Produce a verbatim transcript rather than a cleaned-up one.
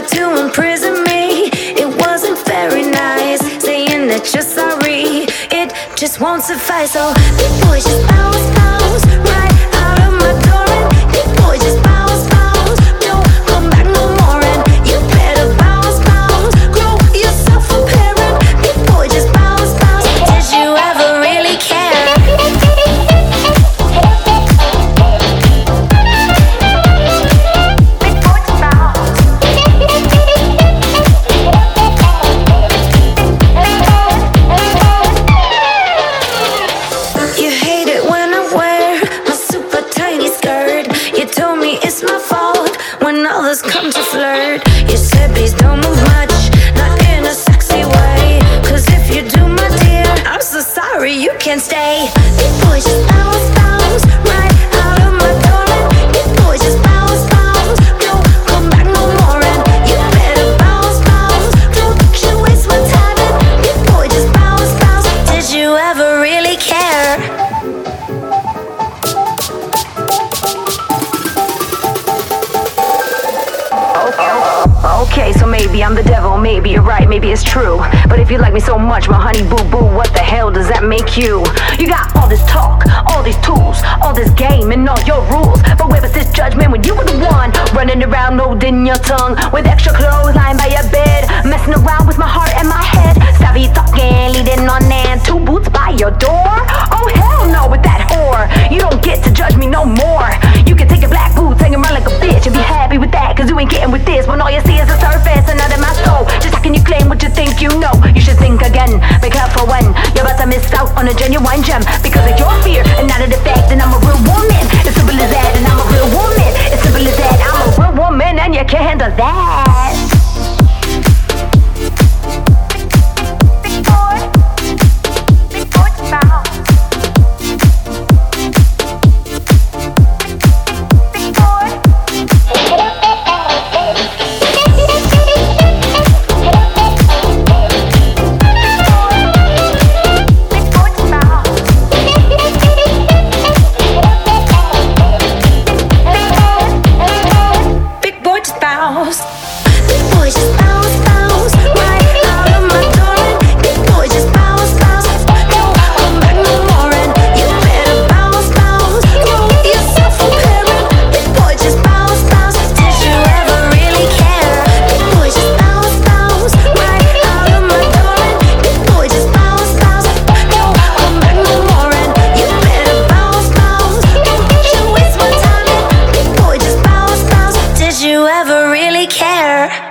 tried to imprison me. It wasn't very nice, saying that you're sorry. It just won't suffice. So big boy, just bounce, bounce right out of my door. And big boy, just bounce, bounce, don't come back no more. And you better bounce, bounce, grow yourself a parent. Big boy, just bounce, bounce. Did you ever really care? Others come to flirt. You said please don't move much, not in a sexy way. Cause if you do, my dear, I'm so sorry you can't stay. Big boy, just bounce, bounce right out of my door. And big boy, just bounce, bounce, don't come back no more. And you better bounce, bounce, don't you waste my time. And big boy, just bounce, bounce. Did you ever really care? Okay, so maybe I'm the devil, maybe you're right, maybe it's true. But if you like me so much, my honey boo boo, what the hell does that make you? You got all this talk, all these tools, all this game and all your rules. But where was this judgment when you were the one running around holding your tongue with extra clothes lying by your bed, messing around with my heart and my head? Savvy talking, leading on and two boots by your door? Oh hell no with that whore. You don't get to judge me no more. You can take your black boots, hang around like a bitch and be happy with that, cause you ain't getting with this when all you see is the surface and not in my soul. Just how can you claim what you think you know? You should think again, be careful when you're about to miss out on a genuine gem. Because of your fear and not of the fact that I'm a real woman. It's simple as that, and I'm a real woman. It's simple as that, I'm a real woman, and you can't handle that. Big boy, big boy, bounce. Big boy. Did you ever really care?